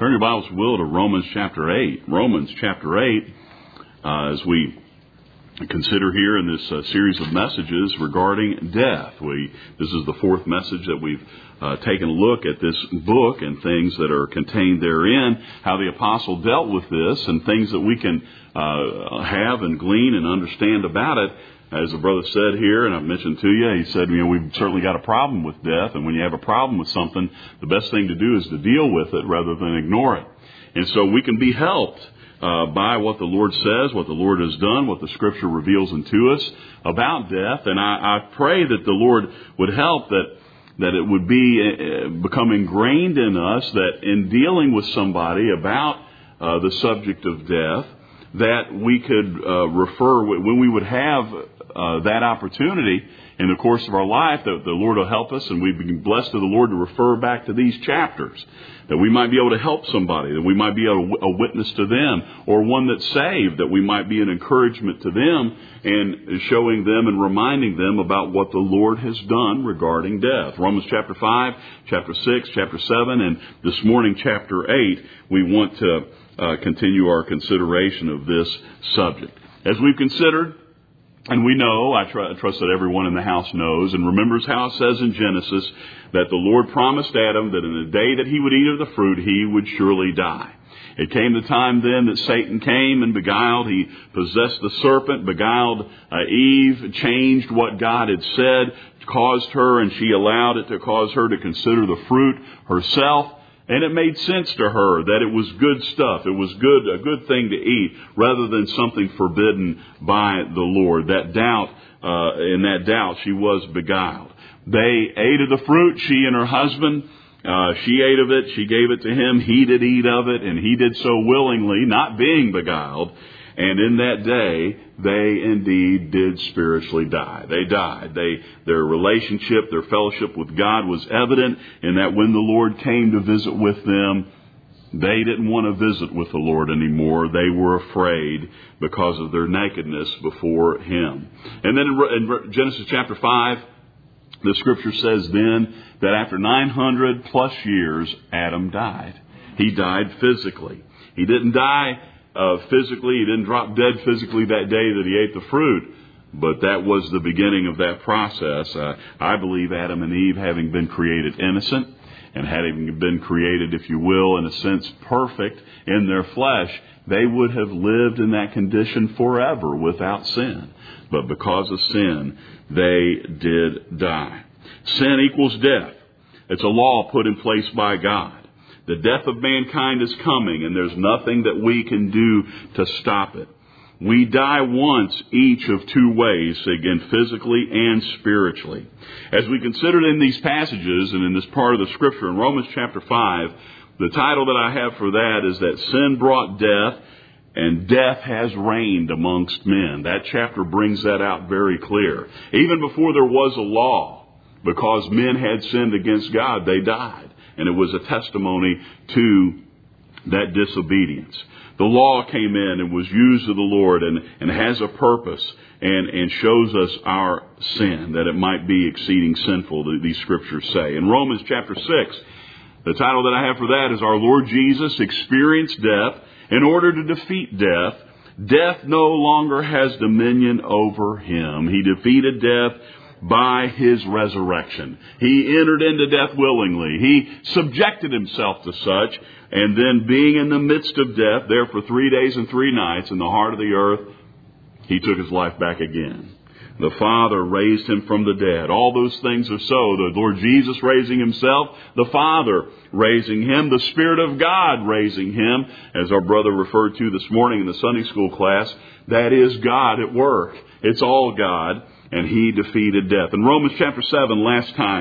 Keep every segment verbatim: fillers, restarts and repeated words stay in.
Turn your Bibles, if you will, to Romans chapter eight. Romans chapter eight, uh, as we consider here in this uh, series of messages regarding death. We This is the fourth message that we've uh, taken a look at this book and things that are contained therein, how the apostle dealt with this, and things that we can uh, have and glean and understand about it. As the brother said here, and I've mentioned to you, he said, you know, we've certainly got a problem with death, and when you have a problem with something, the best thing to do is to deal with it rather than ignore it. And so we can be helped uh, by what the Lord says, what the Lord has done, what the Scripture reveals unto us about death. And I, I pray that the Lord would help that that it would be uh, become ingrained in us that in dealing with somebody about uh, the subject of death, that we could uh, refer, when we would have uh, that opportunity in the course of our life, that the Lord will help us, and we've been blessed of the Lord to refer back to these chapters, that we might be able to help somebody, that we might be a, a witness to them, or one that's saved, that we might be an encouragement to them, and showing them and reminding them about what the Lord has done regarding death. Romans chapter five, chapter six, chapter seven, and this morning chapter eight, we want to Uh, continue our consideration of this subject. As we've considered, and we know, I, tr- I trust that everyone in the house knows and remembers how it says in Genesis that the Lord promised Adam that in the day that he would eat of the fruit, he would surely die. It came the time then that Satan came and beguiled. He possessed the serpent, beguiled uh, Eve, changed what God had said, caused her, and she allowed it to cause her to consider the fruit herself. And it made sense to her that it was good stuff. It was good, a good thing to eat rather than something forbidden by the Lord. That doubt, uh, in that doubt, she was beguiled. They ate of the fruit, she and her husband. Uh, she ate of it. She gave it to him. He did eat of it, and he did so willingly, not being beguiled. And in that day, they indeed did spiritually die. They died. They, their relationship, their fellowship with God was evident in that when the Lord came to visit with them, they didn't want to visit with the Lord anymore. They were afraid because of their nakedness before Him. And then in Genesis chapter five, the Scripture says then that after nine hundred plus years, Adam died. He died physically. He didn't die Uh, physically. He didn't drop dead physically that day that he ate the fruit, but that was the beginning of that process. Uh, I believe Adam and Eve, having been created innocent and having been created, if you will, in a sense perfect in their flesh, they would have lived in that condition forever without sin. But because of sin, they did die. Sin equals death. It's a law put in place by God. The death of mankind is coming, and there's nothing that we can do to stop it. We die once each of two ways, again, physically and spiritually. As we considered in these passages and in this part of the Scripture, in Romans chapter five, the title that I have for that is that sin brought death, and death has reigned amongst men. That chapter brings that out very clear. Even before there was a law, because men had sinned against God, they died. And it was a testimony to that disobedience. The law came in and was used of the Lord and, and has a purpose and, and shows us our sin, that it might be exceeding sinful, these Scriptures say. In Romans chapter six, the title that I have for that is Our Lord Jesus Experienced Death in order to defeat death. Death no longer has dominion over Him. He defeated death by His resurrection. He entered into death willingly. He subjected Himself to such, and then being in the midst of death, there for three days and three nights in the heart of the earth, He took His life back again. The Father raised Him from the dead. All those things are so. The Lord Jesus raising Himself, the Father raising Him, the Spirit of God raising Him, as our brother referred to this morning in the Sunday school class, that is God at work. It's all God. And He defeated death. In Romans chapter seven, last time,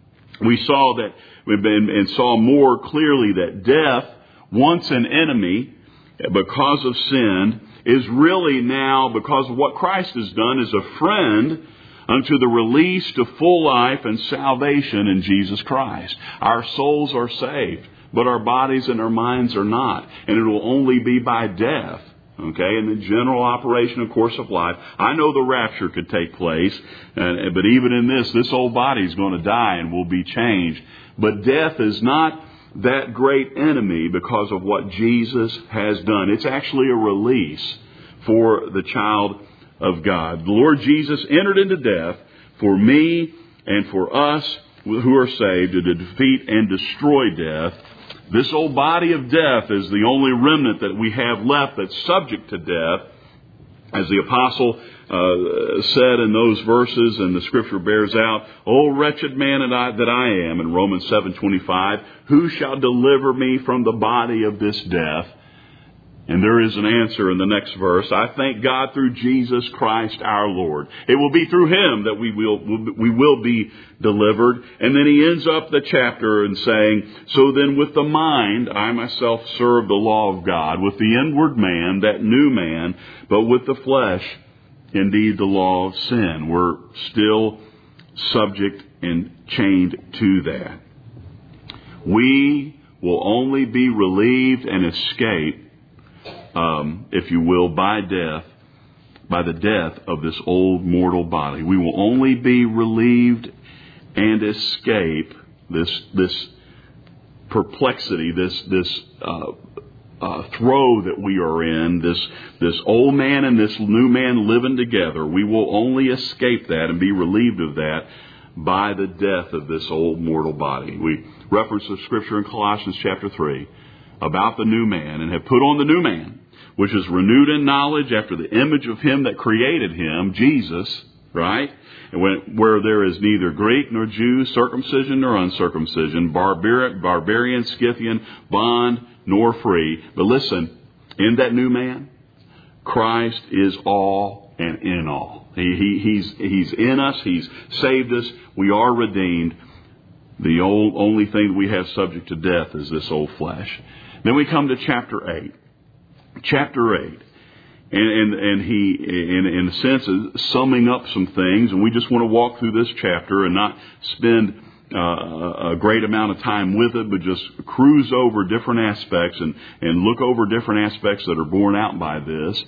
we saw that, and saw more clearly that death, once an enemy, because of sin, is really now, because of what Christ has done, is a friend unto the release to full life and salvation in Jesus Christ. Our souls are saved, but our bodies and our minds are not. And it will only be by death. Okay, in the general operation and course of life, I know the rapture could take place, uh, but even in this, this old body is going to die and will be changed. But death is not that great enemy because of what Jesus has done. It's actually a release for the child of God. The Lord Jesus entered into death for me and for us who are saved to defeat and destroy death. This old body of death is the only remnant that we have left that's subject to death. As the apostle uh, said in those verses, and the scripture bears out, "O wretched man that I, that I am," in Romans seven twenty-five, "who shall deliver me from the body of this death?" And there is an answer in the next verse. "I thank God through Jesus Christ our Lord." It will be through Him that we will, we will be delivered. And then he ends up the chapter in saying, "So then with the mind I myself serve the law of God, with the inward man, that new man, but with the flesh, indeed the law of sin." We're still subject and chained to that. We will only be relieved and escape Um, if you will, by death, by the death of this old mortal body. We will only be relieved and escape this this perplexity, this this uh, uh, throw that we are in, this this old man and this new man living together. We will only escape that and be relieved of that by the death of this old mortal body. We reference the scripture in Colossians chapter three about the new man, and have put on the new man, which is renewed in knowledge after the image of Him that created him, Jesus, right? And when, where there is neither Greek nor Jew, circumcision nor uncircumcision, barbarian, barbarian, Scythian, bond nor free. But listen, in that new man, Christ is all and in all. He, he, he's, he's in us. He's saved us. We are redeemed. The old, only thing we have subject to death is this old flesh. Then we come to chapter eight. Chapter eight. And, and, and he, in, in a sense, is summing up some things. And we just want to walk through this chapter and not spend uh, a great amount of time with it, but just cruise over different aspects and, and look over different aspects that are borne out by this.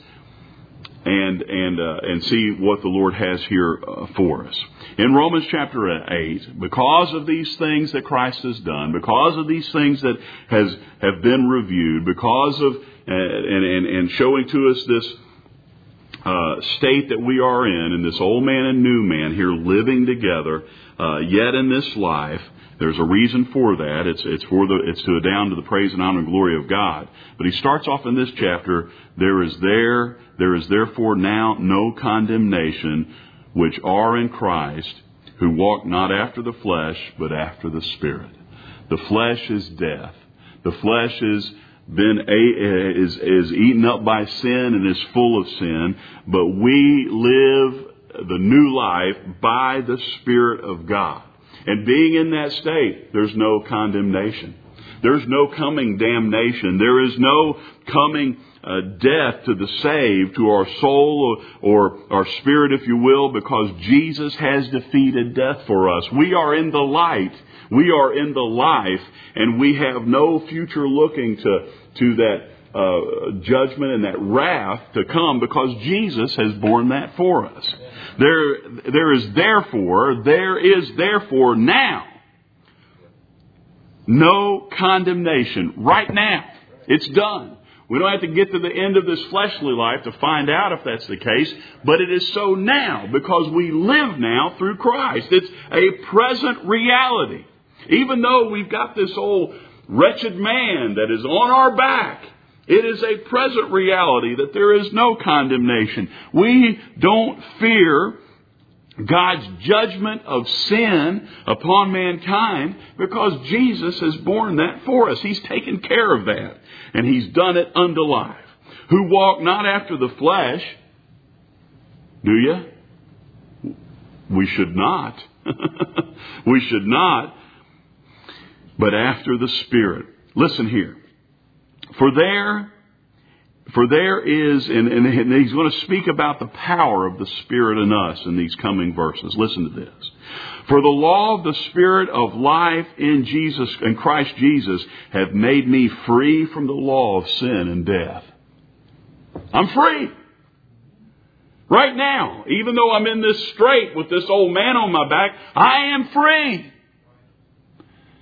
And and uh, and see what the Lord has here uh, for us. In Romans chapter eight, because of these things that Christ has done, because of these things that has have been reviewed, because of uh, and, and and showing to us this uh, state that we are in, and this old man and new man here living together, uh, yet in this life. There's a reason for that. It's it's for the it's to down to the praise and honor and glory of God. But he starts off in this chapter. There is there there is therefore now no condemnation, which are in Christ, who walk not after the flesh, but after the Spirit. The flesh is death. The flesh is been a, is is eaten up by sin and is full of sin. But we live the new life by the Spirit of God. And being in that state, there's no condemnation. There's no coming damnation. There is no coming uh, death to the saved, to our soul or, or our spirit, if you will, because Jesus has defeated death for us. We are in the light. We are in the life, and we have no future looking to, to that uh, judgment and that wrath to come, because Jesus has borne that for us. There, there is therefore, there is therefore now no condemnation. Right now. It's done. We don't have to get to the end of this fleshly life to find out if that's the case, but it is so now because we live now through Christ. It's a present reality. Even though we've got this old wretched man that is on our back, it is a present reality that there is no condemnation. We don't fear God's judgment of sin upon mankind because Jesus has borne that for us. He's taken care of that. And He's done it unto life. Who walk not after the flesh. Do you? We should not. We should not. But after the Spirit. Listen here. For there, for there is, and, and he's going to speak about the power of the Spirit in us in these coming verses. Listen to this. For the law of the Spirit of life in Jesus, in Christ Jesus, have made me free from the law of sin and death. I'm free. Right now, even though I'm in this strait with this old man on my back, I am free.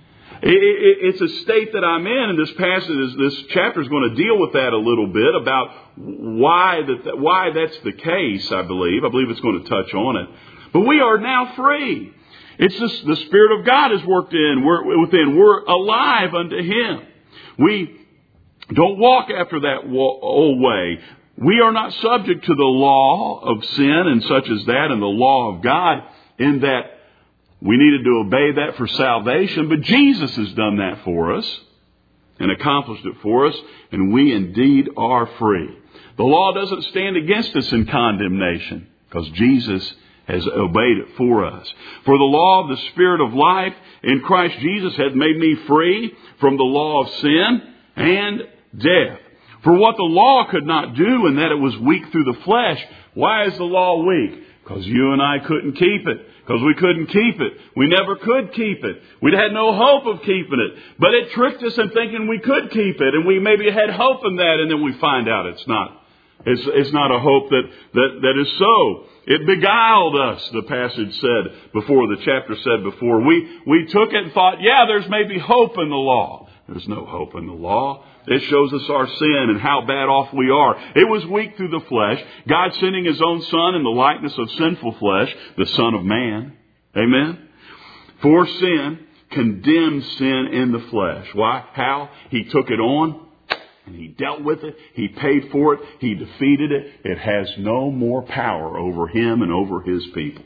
It, it, it's a state that I'm in, and this passage, this chapter is going to deal with that a little bit about why that, why that's the case, I believe. I believe it's going to touch on it. But we are now free. It's just, the Spirit of God is worked in, we're within. We're alive unto Him. We don't walk after that old way. We are not subject to the law of sin and such as that, and the law of God, in that we needed to obey that for salvation. But Jesus has done that for us and accomplished it for us, and we indeed are free. The law doesn't stand against us in condemnation, because Jesus has obeyed it for us. For the law of the Spirit of life in Christ Jesus hath made me free from the law of sin and death. For what the law could not do, in that it was weak through the flesh. Why is the law weak? Because you and I couldn't keep it. Because we couldn't keep it. We never could keep it. We had no hope of keeping it. But it tricked us in thinking we could keep it. And we maybe had hope in that, and then we find out it's not. It's, it's not a hope that, that, that is so. It beguiled us, the passage said before, the chapter said before. We, we took it and thought, yeah, there's maybe hope in the law. There's no hope in the law. It shows us our sin and how bad off we are. It was weak through the flesh. God sending His own Son in the likeness of sinful flesh, the Son of Man. Amen? For sin, condemned sin in the flesh. Why? How? He took it on. And He dealt with it. He paid for it. He defeated it. It has no more power over Him and over His people.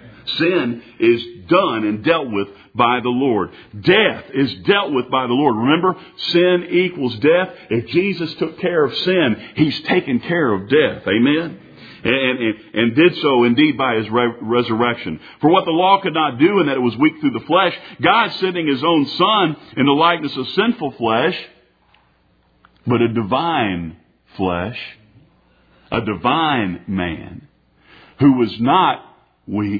Sin is done and dealt with by the Lord. Death is dealt with by the Lord. Remember, sin equals death. If Jesus took care of sin, He's taken care of death. Amen? And, and, and did so indeed by His re- resurrection. For what the law could not do, in that it was weak through the flesh, God sending His own Son in the likeness of sinful flesh, but a divine flesh, a divine man, who was not weak,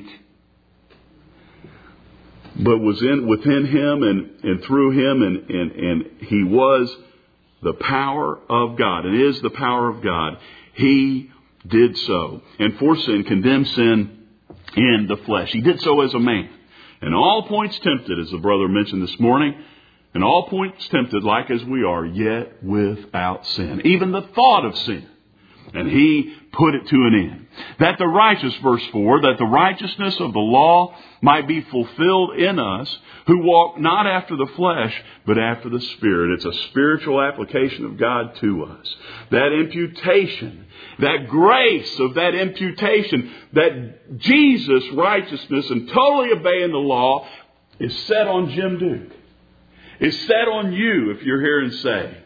but was in within Him and, and through Him, and, and, and He was the power of God, and is the power of God. He did so. And for sin, condemned sin in the flesh. He did so as a man. And all points tempted, as the brother mentioned this morning, and all points tempted like as we are, yet without sin. Even the thought of sin. And He put it to an end. That the righteous, verse four, that the righteousness of the law might be fulfilled in us, who walk not after the flesh, but after the Spirit. It's a spiritual application of God to us. That imputation, that grace of that imputation, that Jesus' righteousness and totally obeying the law is set on Jim Duke. Is set on you if you're here and saved.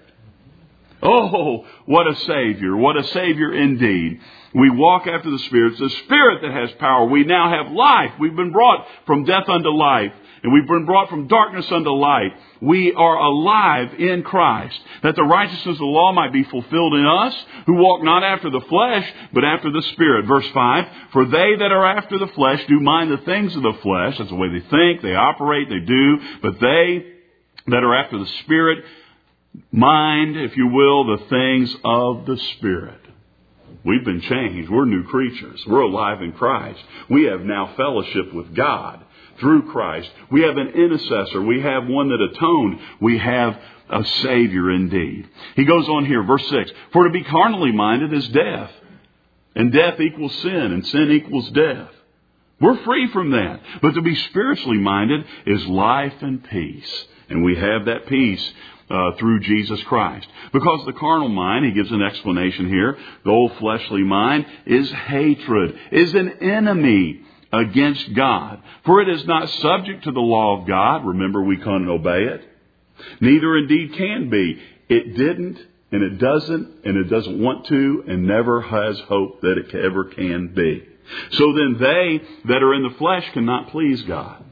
Oh, what a Savior. What a Savior indeed. We walk after the Spirit. It's the Spirit that has power. We now have life. We've been brought from death unto life. And we've been brought from darkness unto light. We are alive in Christ. That the righteousness of the law might be fulfilled in us, who walk not after the flesh, but after the Spirit. Verse five, for they that are after the flesh do mind the things of the flesh. That's the way they think, they operate, they do. But they that are after the Spirit mind, if you will, the things of the Spirit. We've been changed. We're new creatures. We're alive in Christ. We have now fellowship with God through Christ. We have an intercessor. We have one that atoned. We have a Savior indeed. He goes on here, verse six. For to be carnally minded is death. And death equals sin. And sin equals death. We're free from that. But to be spiritually minded is life and peace. And we have that peace Uh, through Jesus Christ. Because the carnal mind, he gives an explanation here, the old fleshly mind is hatred, is an enemy against God. For it is not subject to the law of God. Remember, we can't obey it. Neither indeed can be. It didn't, and it doesn't, and it doesn't want to, and never has hope that it ever can be. So then they that are in the flesh cannot please God.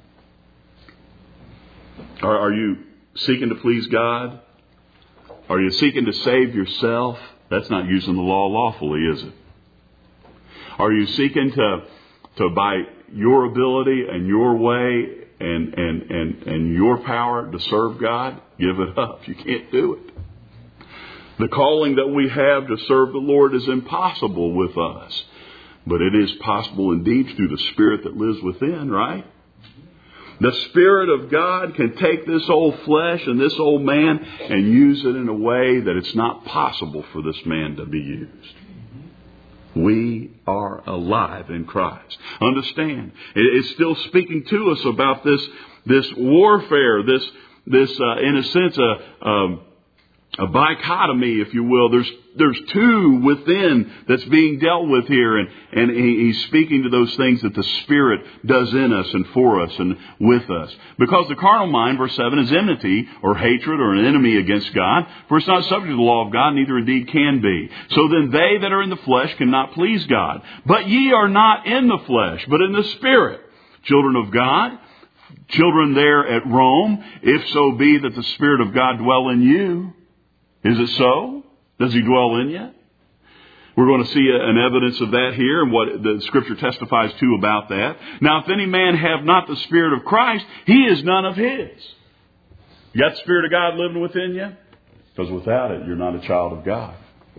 Are, are you seeking to please God? Are you seeking to save yourself? That's not using the law lawfully, is it? Are you seeking to, to by your ability and your way and, and, and, and your power to serve God? Give it up. You can't do it. The calling that we have to serve the Lord is impossible with us. But it is possible indeed through the Spirit that lives within, right? The Spirit of God can take this old flesh and this old man and use it in a way that it's not possible for this man to be used. We are alive in Christ. Understand, it's still speaking to us about this, this warfare, this, this, uh, in a sense, a, um, a dichotomy, if you will. There's there's two within that's being dealt with here, and and he, he's speaking to those things that the Spirit does in us and for us and with us. Because the carnal mind, verse seven, is enmity or hatred or an enemy against God, for it's not subject to the law of God, neither indeed can be. So then they that are in the flesh cannot please God. But ye are not in the flesh, but in the Spirit, children of God. Children there at Rome, if so be that the Spirit of God dwell in you. Is it so? Does He dwell in you? We're going to see an evidence of that here and what the Scripture testifies to about that. Now, if any man have not the Spirit of Christ, he is none of His. You got the Spirit of God living within you? Because without it, you're not a child of God.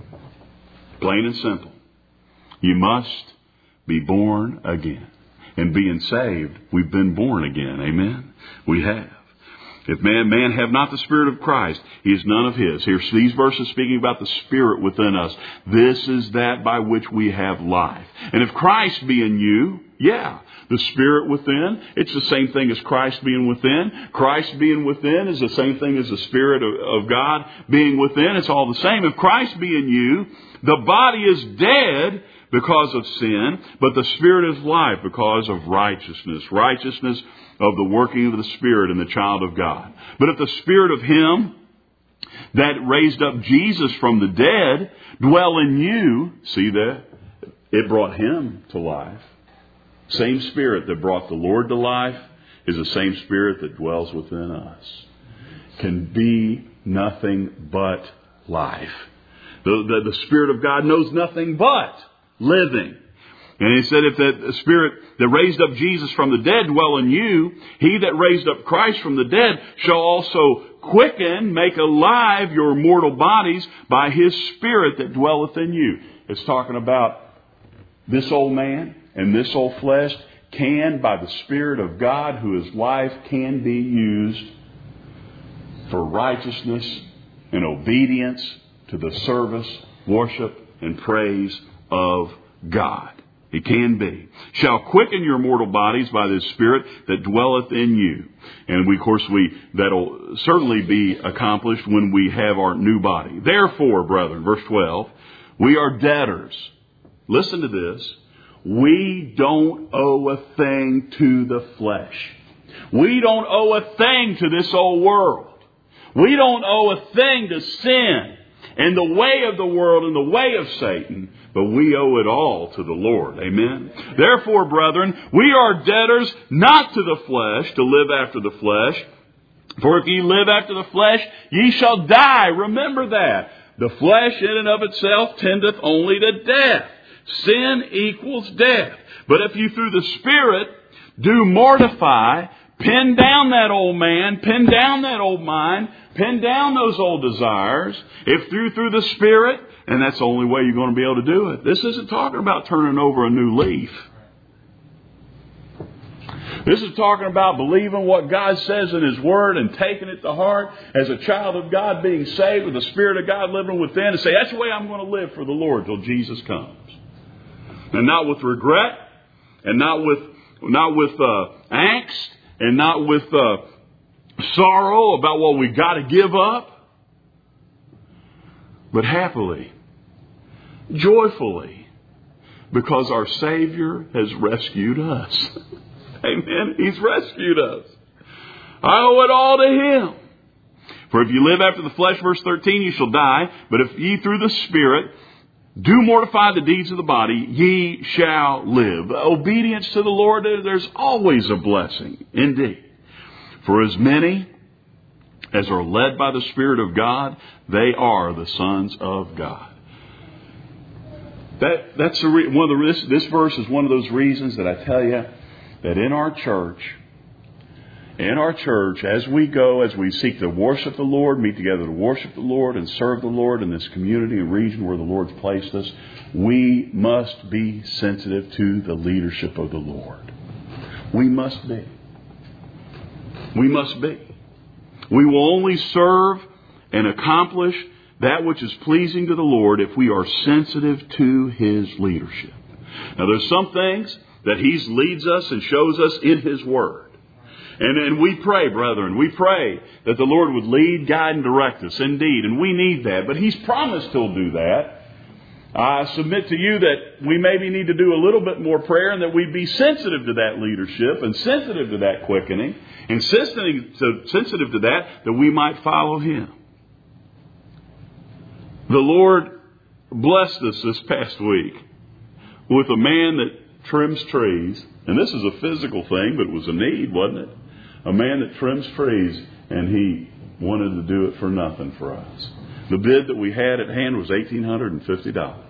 Plain and simple. You must be born again. And being saved, we've been born again. Amen? We have. If man, man have not the Spirit of Christ, he is none of His. Here's these verses speaking about the Spirit within us. This is that by which we have life. And if Christ be in you, yeah, the Spirit within, it's the same thing as Christ being within. Christ being within is the same thing as the Spirit of, of God being within. It's all the same. If Christ be in you, the body is dead because of sin, but the Spirit is life because of righteousness. Righteousness of the working of the Spirit in the child of God. But if the Spirit of Him that raised up Jesus from the dead dwell in you, see that? It brought Him to life. Same Spirit that brought the Lord to life is the same Spirit that dwells within us. Can be nothing but life. The, the, the Spirit of God knows nothing but living. And he said, if that Spirit that raised up Jesus from the dead dwell in you, He that raised up Christ from the dead shall also quicken, make alive your mortal bodies by His Spirit that dwelleth in you. It's talking about this old man and this old flesh can, by the Spirit of God, who is life, can be used for righteousness and obedience to the service, worship, and praise of God. It can be. Shall quicken your mortal bodies by the Spirit that dwelleth in you. And we, of course, we that'll certainly be accomplished when we have our new body. Therefore, brethren, verse twelve, we are debtors. Listen to this. We don't owe a thing to the flesh. We don't owe a thing to this old world. We don't owe a thing to sin and the way of the world and the way of Satan, but we owe it all to the Lord. Amen. Therefore, brethren, we are debtors not to the flesh, to live after the flesh. For if ye live after the flesh, ye shall die. Remember that. The flesh in and of itself tendeth only to death. Sin equals death. But if you through the Spirit do mortify, pin down that old man, pin down that old mind, pin down those old desires, if through through the Spirit, and that's the only way you're going to be able to do it. This isn't talking about turning over a new leaf. This is talking about believing what God says in His Word and taking it to heart as a child of God, being saved with the Spirit of God living within, and say, that's the way I'm going to live for the Lord till Jesus comes. And not with regret, and not with not with uh, angst, and not with uh, sorrow about what we've got to give up, but happily, joyfully, because our Savior has rescued us. Amen. He's rescued us. I owe it all to Him. For if you live after the flesh, verse thirteen, you shall die. But if ye through the Spirit do mortify the deeds of the body, ye shall live. Obedience to the Lord, there's always a blessing. Indeed. For as many as are led by the Spirit of God, they are the sons of God. That that's the re- one of the this, this verse is one of those reasons that I tell you that in our church, in our church, as we go, as we seek to worship the Lord, meet together to worship the Lord and serve the Lord in this community and region where the Lord's placed us, we must be sensitive to the leadership of the Lord. We must be. We must be. We will only serve and accomplish that which is pleasing to the Lord if we are sensitive to His leadership. Now, there's some things that He leads us and shows us in His Word. And, and we pray, brethren, we pray that the Lord would lead, guide, and direct us, indeed. And we need that. But He's promised He'll do that. I submit to you that we maybe need to do a little bit more prayer and that we be sensitive to that leadership and sensitive to that quickening and sensitive to, sensitive to that, that we might follow Him. The Lord blessed us this past week with a man that trims trees. And this is a physical thing, but it was a need, wasn't it? A man that trims trees, and he wanted to do it for nothing for us. The bid that we had at hand was eighteen hundred fifty dollars.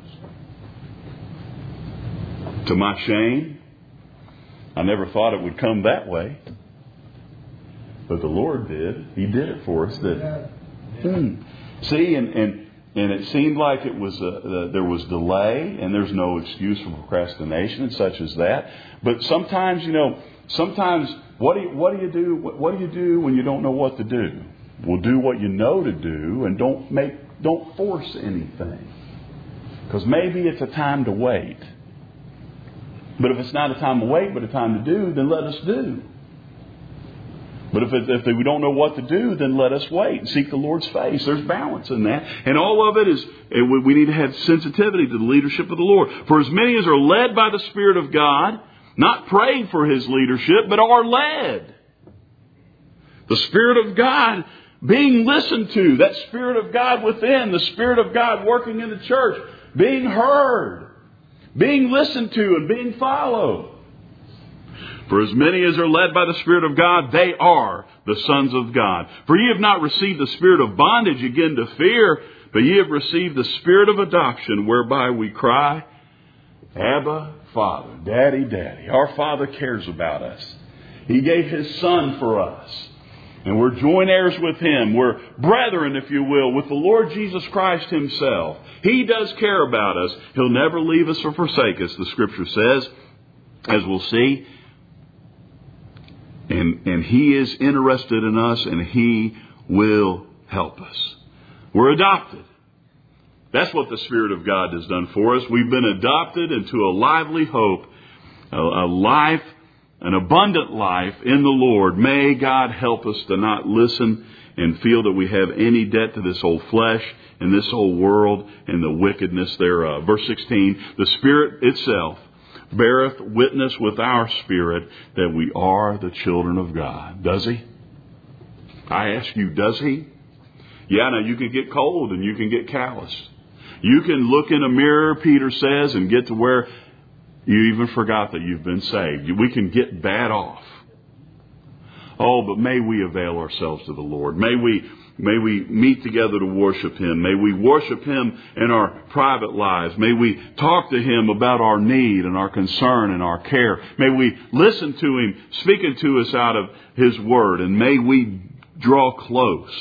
To my shame, I never thought it would come that way. But the Lord did. He did it for us. That, hmm. See, and, and, and it seemed like it was a, uh, there was delay, and there's no excuse for procrastination and such as that. But sometimes, you know, sometimes what do you, what do you do? What, what do you do when you don't know what to do? Well, do what you know to do, and don't make don't force anything. Because maybe it's a time to wait. But if it's not a time to wait, but a time to do, then let us do. But if, it, if we don't know what to do, then let us wait and seek the Lord's face. There's balance in that. And all of it is, we need to have sensitivity to the leadership of the Lord. For as many as are led by the Spirit of God, not praying for His leadership, but are led. The Spirit of God being listened to. That Spirit of God within. The Spirit of God working in the church. Being heard. Being listened to and being followed. For as many as are led by the Spirit of God, they are the sons of God. For ye have not received the spirit of bondage again to fear, but ye have received the Spirit of adoption, whereby we cry, Abba, Father, Daddy, Daddy. Our Father cares about us. He gave His Son for us. And we're joint heirs with Him. We're brethren, if you will, with the Lord Jesus Christ Himself. He does care about us. He'll never leave us or forsake us, the Scripture says, as we'll see. And, and He is interested in us, and He will help us. We're adopted. That's what the Spirit of God has done for us. We've been adopted into a lively hope, a, a life, an abundant life in the Lord. May God help us to not listen and feel that we have any debt to this old flesh and this old world and the wickedness thereof. Verse sixteen, the Spirit itself beareth witness with our spirit that we are the children of God. Does He? I ask you, does He? Yeah, now you can get cold and you can get calloused. You can look in a mirror, Peter says, and get to where you even forgot that you've been saved. We can get bad off. Oh, but may we avail ourselves to the Lord. May we May we meet together to worship Him. May we worship Him in our private lives. May we talk to Him about our need and our concern and our care. May we listen to Him speaking to us out of His Word. And may we draw close.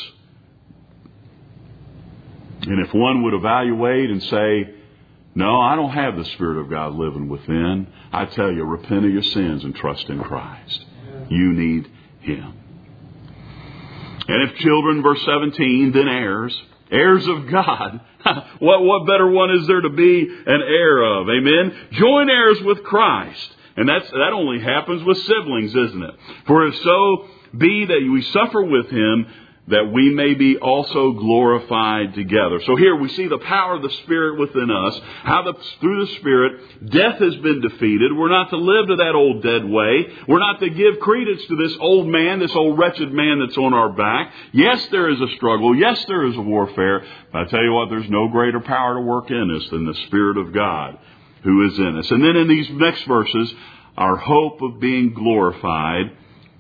And if one would evaluate and say, no, I don't have the Spirit of God living within, I tell you, repent of your sins and trust in Christ. You need Him. And if children, verse seventeen, then heirs, heirs of God. what, what better one is there to be an heir of? Amen? Joint heirs with Christ. And that's, that only happens with siblings, isn't it? For if so be that we suffer with Him, that we may be also glorified together. So here we see the power of the Spirit within us, how the, through the Spirit, death has been defeated. We're not to live to that old dead way. We're not to give credence to this old man, this old wretched man that's on our back. Yes, there is a struggle. Yes, there is a warfare. But I tell you what, there's no greater power to work in us than the Spirit of God who is in us. And then in these next verses, our hope of being glorified,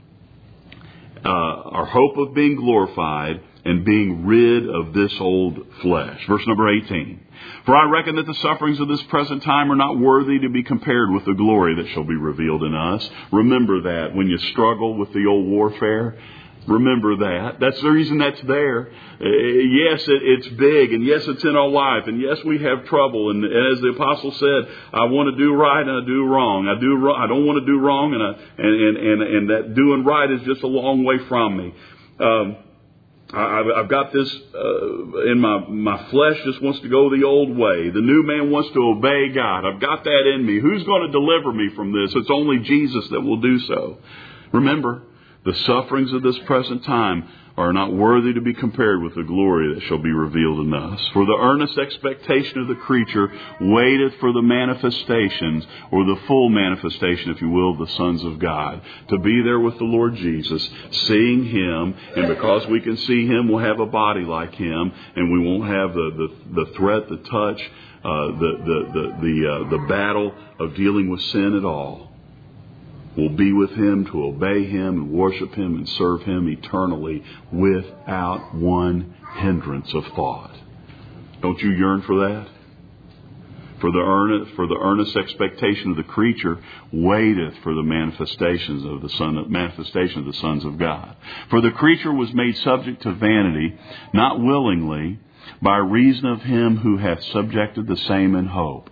Uh, our hope of being glorified and being rid of this old flesh. Verse number eighteen. For I reckon that the sufferings of this present time are not worthy to be compared with the glory that shall be revealed in us. Remember that when you struggle with the old warfare, Remember that. That's the reason that's there. Uh, yes, it, it's big, and yes, it's in our life, and yes, we have trouble. And as the apostle said, I want to do right and I do wrong. I do. I don't want to do wrong, and I, and, and and and that doing right is just a long way from me. Um, I, I've got this uh, in my my flesh. Just wants to go the old way. The new man wants to obey God. I've got that in me. Who's going to deliver me from this? It's only Jesus that will do so. Remember, the sufferings of this present time are not worthy to be compared with the glory that shall be revealed in us. For the earnest expectation of the creature waiteth for the manifestations, or the full manifestation, if you will, of the sons of God. To be there with the Lord Jesus, seeing Him, and because we can see Him, we'll have a body like Him, and we won't have the, the, the threat, the touch, uh, the, the, the, the, uh, the battle of dealing with sin at all. We'll be with Him to obey Him and worship Him and serve Him eternally without one hindrance of thought. Don't you yearn for that? For the earnest, for the earnest expectation of the creature waiteth for the manifestations of the son, manifestation of the sons of God. For the creature was made subject to vanity, not willingly, by reason of Him who hath subjected the same in hope.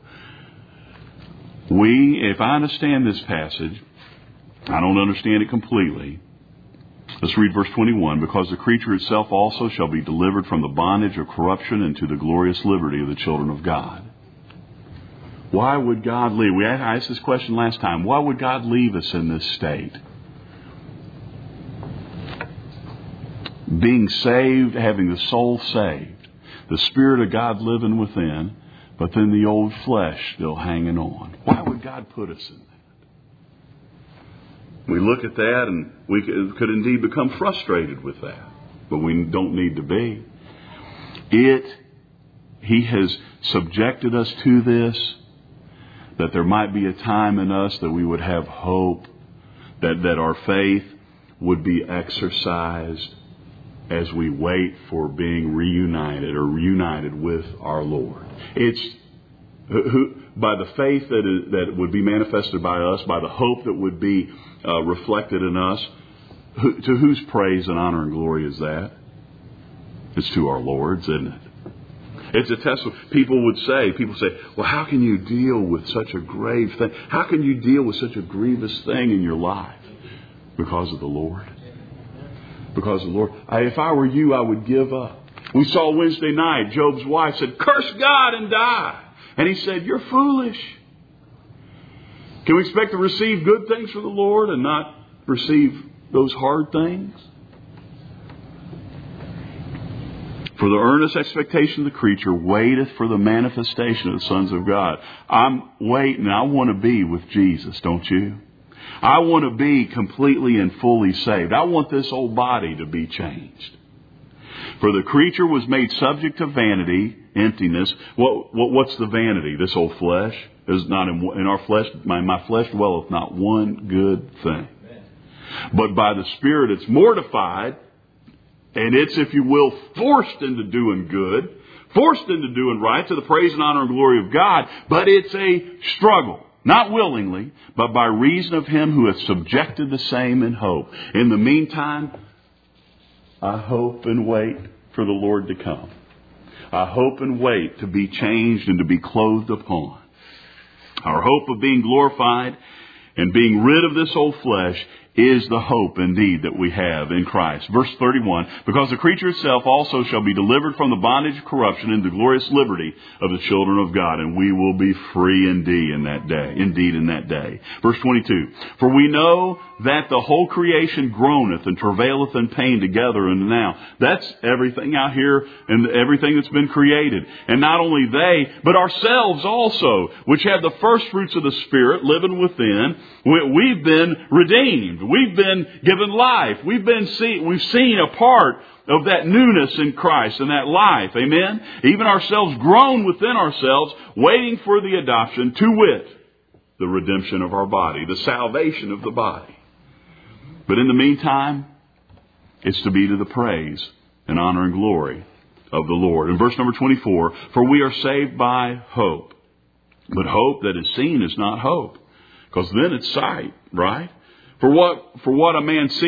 We, if I understand this passage, I don't understand it completely. Let's read verse twenty-one. Because the creature itself also shall be delivered from the bondage of corruption into the glorious liberty of the children of God. Why would God leave? We asked this question last time. Why would God leave us in this state? Being saved, having the soul saved, the Spirit of God living within, but then the old flesh still hanging on. Why would God put us in that? We look at that and we could indeed become frustrated with that. But we don't need to be. It, He has subjected us to this, that there might be a time in us that we would have hope, that, that our faith would be exercised as we wait for being reunited or reunited with our Lord. It's who, by the faith that is, that would be manifested by us, by the hope that would be uh, reflected in us. Who, to whose praise and honor and glory is that? It's to our Lord's, isn't it? It's a test. People would say, people say, well, how can you deal with such a grave thing? How can you deal with such a grievous thing in your life? Because of the Lord. Because of the Lord. I, if I were you, I would give up. We saw Wednesday night, Job's wife said, curse God and die. And he said, you're foolish. Can we expect to receive good things from the Lord and not receive those hard things? For the earnest expectation of the creature waiteth for the manifestation of the sons of God. I'm waiting. I want to be with Jesus, don't you? I want to be completely and fully saved. I want this old body to be changed. For the creature was made subject to vanity, emptiness. What, what what's the vanity? This old flesh is not in, in our flesh. My, my flesh dwelleth not one good thing. But by the Spirit it's mortified, and it's, if you will, forced into doing good, forced into doing right to the praise and honor and glory of God. But it's a struggle, not willingly, but by reason of Him who hath subjected the same in hope. In the meantime, I hope and wait for the Lord to come. I hope and wait to be changed and to be clothed upon. Our hope of being glorified and being rid of this old flesh is the hope indeed that we have in Christ. Verse thirty-one, because the creature itself also shall be delivered from the bondage of corruption into the glorious liberty of the children of God, and we will be free indeed in that day. Indeed in that day. Verse twenty-two, for we know that the whole creation groaneth and travaileth in pain together and now. That's everything out here and everything that's been created. And not only they, but ourselves also, which have the first fruits of the Spirit living within. We've been redeemed. We've been given life. We've been see, we've seen a part of that newness in Christ and that life. Amen? Even ourselves grown within ourselves, waiting for the adoption, to wit, the redemption of our body, the salvation of the body. But in the meantime, it's to be to the praise and honor and glory of the Lord. In verse number twenty-four, for we are saved by hope. But hope that is seen is not hope, because then it's sight, right? For what, for what a man seeth,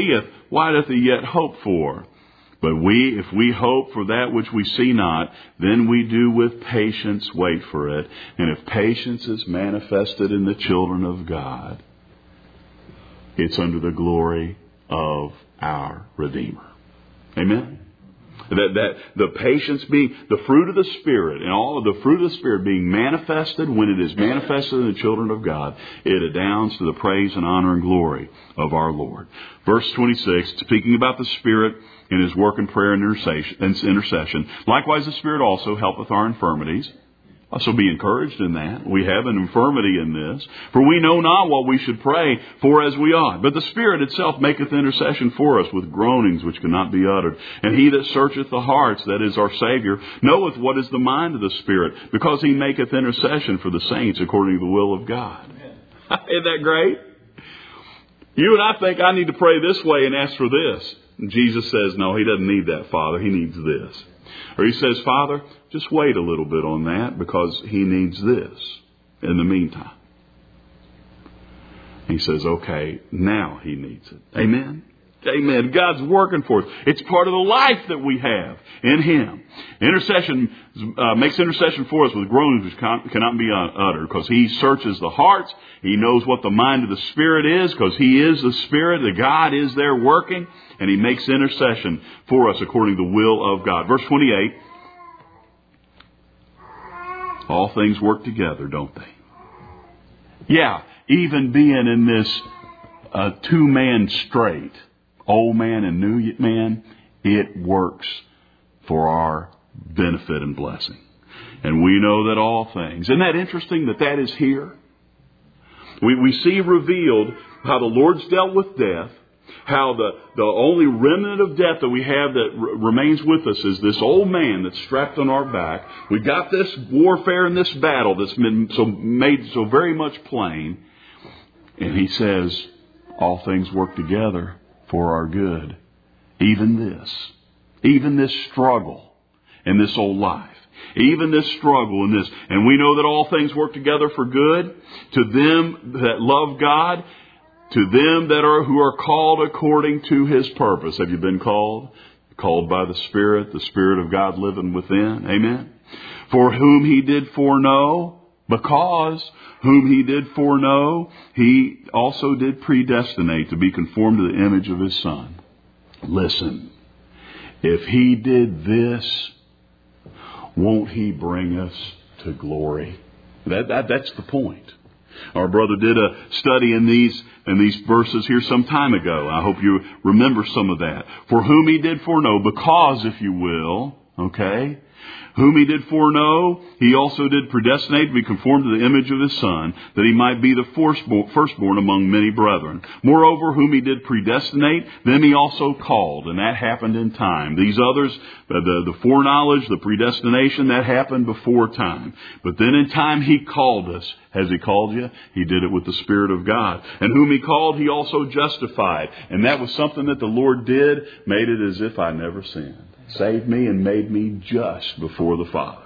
why doth he yet hope for? But we, if we hope for that which we see not, then we do with patience wait for it. And if patience is manifested in the children of God, it's under the glory of our Redeemer. Amen? That, that the patience being the fruit of the Spirit, and all of the fruit of the Spirit being manifested, when it is manifested in the children of God, it adounds to the praise and honor and glory of our Lord. Verse twenty-six, speaking about the Spirit in His work in prayer and intercession. Likewise, the Spirit also helpeth our infirmities. So be encouraged in that. We have an infirmity in this. For we know not what we should pray for as we ought. But the Spirit itself maketh intercession for us with groanings which cannot be uttered. And He that searcheth the hearts, that is our Savior, knoweth what is the mind of the Spirit, because He maketh intercession for the saints according to the will of God. Isn't that great? You and I think I need to pray this way and ask for this. And Jesus says, no, He doesn't need that, Father. He needs this. Or He says, Father, just wait a little bit on that because He needs this in the meantime. He says, okay, now He needs it. Amen? Amen. God's working for us. It's part of the life that we have in Him. Intercession uh, makes intercession for us with groanings which cannot be uttered, because He searches the hearts. He knows what the mind of the Spirit is, because He is the Spirit. The God is there working, and He makes intercession for us according to the will of God. Verse twenty-eight. All things work together, don't they? Yeah, even being in this uh, two-man strait, old man and new man, it works for our benefit and blessing. And we know that all things. Isn't that interesting that that is here? We, we see revealed how the Lord's dealt with death, how the, the only remnant of death that we have that r- remains with us is this old man that's strapped on our back. We've got this warfare and this battle that's been so made so very much plain. And He says, all things work together for our good. Even this. Even this struggle in this old life. Even this struggle in this. And we know that all things work together for good to them that love God, to them that are who are called according to His purpose. Have you been called? Called by the Spirit, the Spirit of God living within. Amen. For whom He did foreknow, because whom He did foreknow, He also did predestinate to be conformed to the image of His Son. Listen, if He did this, won't He bring us to glory? That, that that's the point. Our brother did a study in these in these verses here some time ago. I hope you remember some of that. For whom He did foreknow, because, if you will, okay, whom He did foreknow, He also did predestinate to be conformed to the image of His Son, that He might be the firstborn among many brethren. Moreover, whom He did predestinate, them He also called, and that happened in time. These others, the, the foreknowledge, the predestination, that happened before time. But then in time He called us. Has He called you? He did it with the Spirit of God. And whom He called, He also justified. And that was something that the Lord did, made it as if I never sinned. Saved me and made me just before the Father.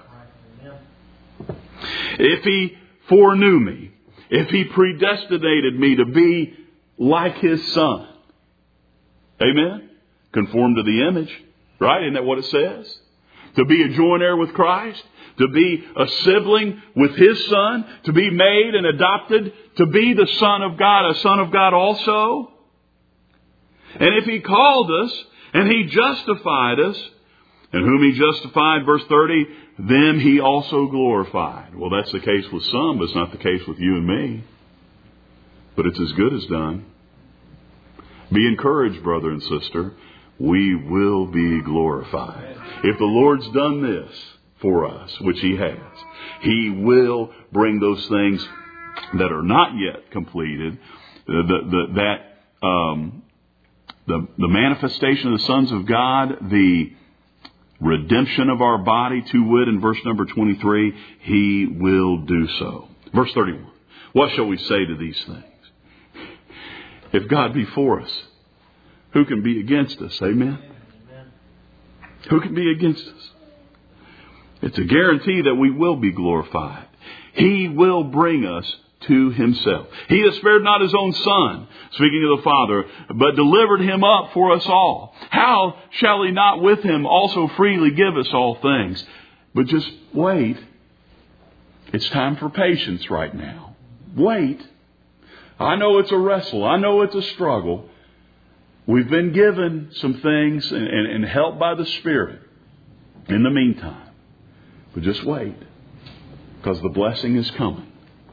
If He foreknew me, if He predestinated me to be like His Son, amen? Conformed to the image, right? Isn't that what it says? To be a joint heir with Christ, to be a sibling with His Son, to be made and adopted, to be the Son of God, a Son of God also. And if He called us, and He justified us, and whom He justified, verse thirty, them He also glorified. Well, that's the case with some, but it's not the case with you and me. But it's as good as done. Be encouraged, brother and sister. We will be glorified. If the Lord's done this for us, which He has, He will bring those things that are not yet completed, the, the, that um, the, the manifestation of the sons of God, the redemption of our body, to wit, in verse number twenty-three, He will do so. Verse thirty-one. What shall we say to these things? If God be for us, who can be against us? Amen? Amen. Who can be against us? It's a guarantee that we will be glorified. He will bring us to himself. He that spared not his own Son, speaking of the Father, but delivered him up for us all. How shall he not with him also freely give us all things? But just wait. It's time for patience right now. Wait. I know it's a wrestle. I know it's a struggle. We've been given some things and, and, and helped by the Spirit in the meantime. But just wait, because the blessing is coming.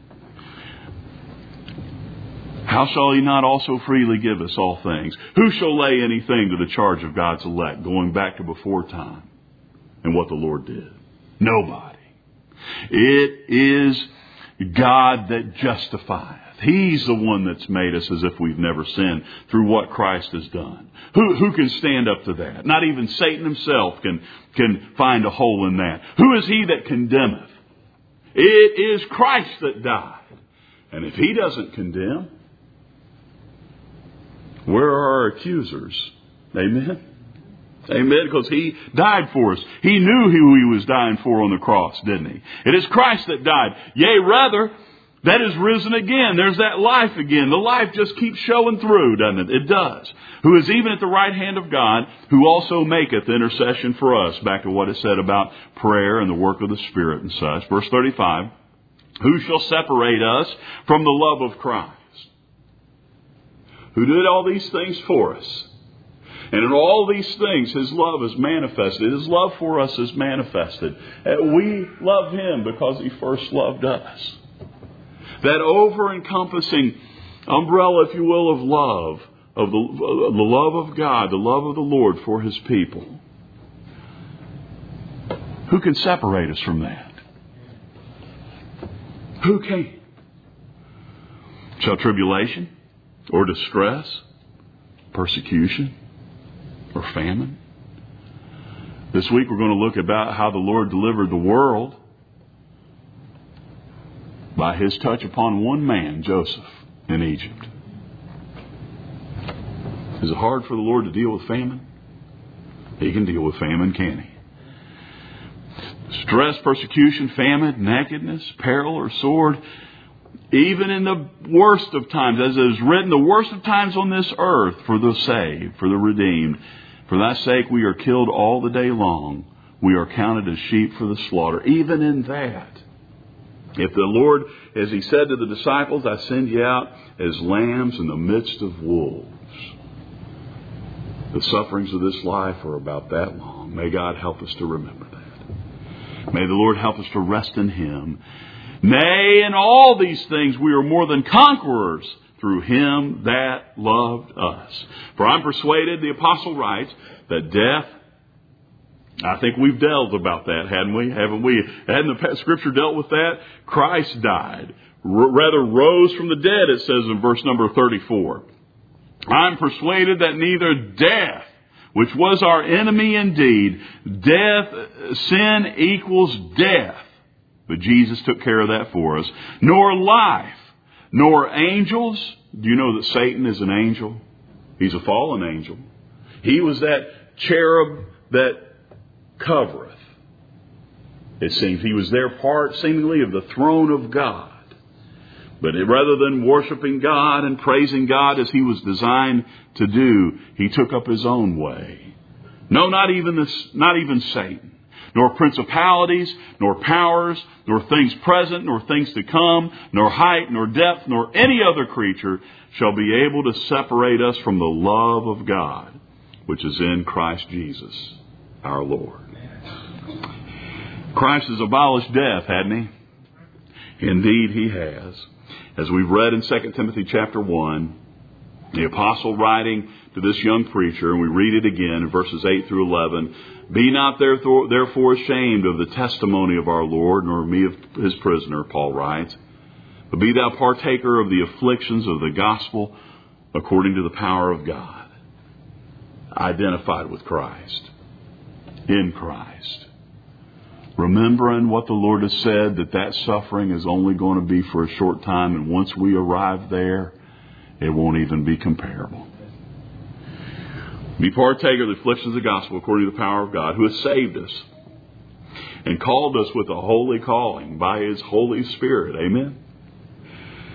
How shall he not also freely give us all things? Who shall lay anything to the charge of God's elect, going back to before time and what the Lord did? Nobody. It is God that justifieth. He's the one that's made us as if we've never sinned through what Christ has done. Who, who can stand up to that? Not even Satan himself can, can find a hole in that. Who is he that condemneth? It is Christ that died. And if he doesn't condemn, where are our accusers? Amen? Amen. Because he died for us. He knew who he was dying for on the cross, didn't he? It is Christ that died. Yea, rather, that is risen again. There's that life again. The life just keeps showing through, doesn't it? It does. Who is even at the right hand of God, who also maketh intercession for us. Back to what it said about prayer and the work of the Spirit and such. Verse thirty-five. Who shall separate us from the love of Christ? Who did all these things for us. And in all these things, His love is manifested. His love for us is manifested. We love Him because He first loved us. That over-encompassing umbrella, if you will, of love, of the, of the love of God, the love of the Lord for His people. Who can separate us from that? Who can? Shall tribulation or distress, persecution or famine? This week we're going to look about how the Lord delivered the world by His touch upon one man, Joseph, in Egypt. Is it hard for the Lord to deal with famine? He can deal with famine, can He? Stress, persecution, famine, nakedness, peril, or sword. Even in the worst of times, as it is written, the worst of times on this earth for the saved, for the redeemed. For thy sake we are killed all the day long. We are counted as sheep for the slaughter. Even in that. If the Lord, as He said to the disciples, I send you out as lambs in the midst of wolves. The sufferings of this life are about that long. May God help us to remember that. May the Lord help us to rest in Him. Nay, in all these things we are more than conquerors through Him that loved us. For I'm persuaded, the apostle writes, that death, I think we've dealt about that, hadn't we? Haven't we? Hadn't the Scripture dealt with that? Christ died. R- rather rose from the dead, it says in verse number thirty-four. I'm persuaded that neither death, which was our enemy indeed, death, sin equals death. But Jesus took care of that for us. Nor life, nor angels. Do you know that Satan is an angel? He's a fallen angel. He was that cherub that covereth. It seems he was there part seemingly of the throne of God. But rather than worshiping God and praising God as he was designed to do, he took up his own way. No, not even this, not even Satan. Nor principalities, nor powers, nor things present, nor things to come, nor height, nor depth, nor any other creature shall be able to separate us from the love of God, which is in Christ Jesus, our Lord. Christ has abolished death, hadn't He? Indeed, He has. As we've read in Second Timothy chapter one, the apostle writing to this young preacher, and we read it again in verses eight through eleven, be not therefore ashamed of the testimony of our Lord, nor of me of His prisoner, Paul writes, but be thou partaker of the afflictions of the gospel according to the power of God. Identified with Christ. In Christ. Remembering what the Lord has said, that that suffering is only going to be for a short time, and once we arrive there, it won't even be comparable. Be partaker of the afflictions of the gospel according to the power of God, who has saved us and called us with a holy calling by His Holy Spirit. Amen.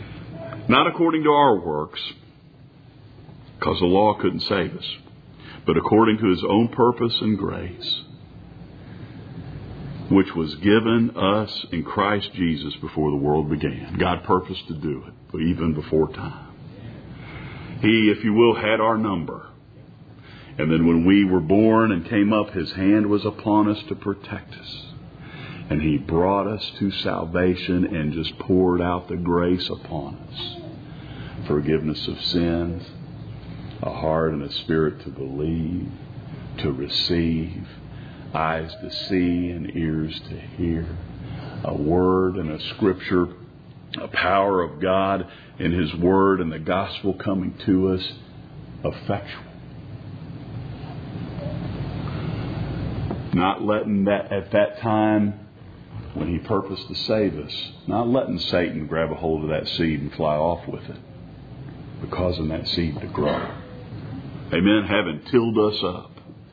Not according to our works, because the law couldn't save us, but according to His own purpose and grace, which was given us in Christ Jesus before the world began. God purposed to do it, but even before time. He, if you will, had our number. And then when we were born and came up, His hand was upon us to protect us. And He brought us to salvation and just poured out the grace upon us. Forgiveness of sins, a heart and a spirit to believe, to receive, eyes to see and ears to hear, a word and a scripture, a power of God in His word and the gospel coming to us effectual. Not letting that at that time when He purposed to save us, not letting Satan grab a hold of that seed and fly off with it, but causing that seed to grow. Amen. Having tilled us up.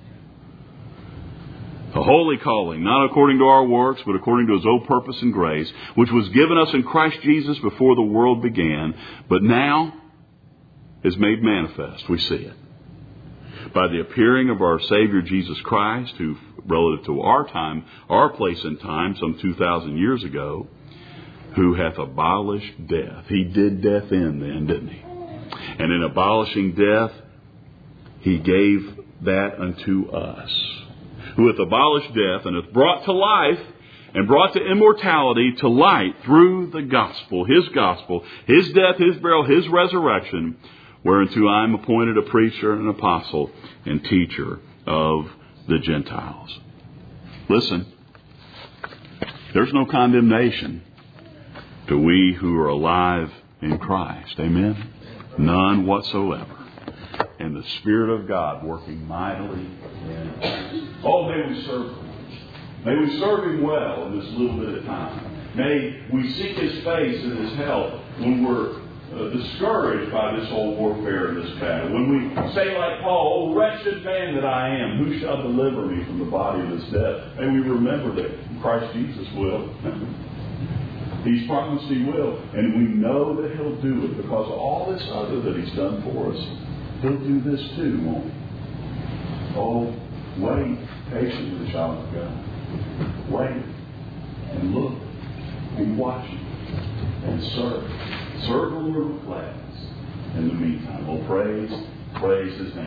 A holy calling, not according to our works, but according to His own purpose and grace, which was given us in Christ Jesus before the world began, but now is made manifest. We see it. By the appearing of our Savior Jesus Christ, who, relative to our time, our place in time, some two thousand years ago, who hath abolished death. He did death in then, didn't He? And in abolishing death, He gave that unto us. Who hath abolished death and hath brought to life and brought to immortality to light through the gospel, His gospel, His death, His burial, His resurrection, whereunto I am appointed a preacher and an apostle and teacher of the Gentiles. Listen, there's no condemnation to we who are alive in Christ. Amen? None whatsoever. And the Spirit of God working mightily in us. Oh, may we serve Him. May we serve Him well in this little bit of time. May we seek His face and His help when we're uh, discouraged by this whole warfare and this battle. When we say like Paul, "Oh, wretched man that I am, who shall deliver me from the body of this death?" May we remember that Christ Jesus will. He's promised He will. And we know that He'll do it because of all this other that He's done for us. He'll do this too, won't He? Oh, wait patiently, child of God. Wait and look and watch and serve. Serve the Lord with gladness. In the meantime, oh, praise, praise His name.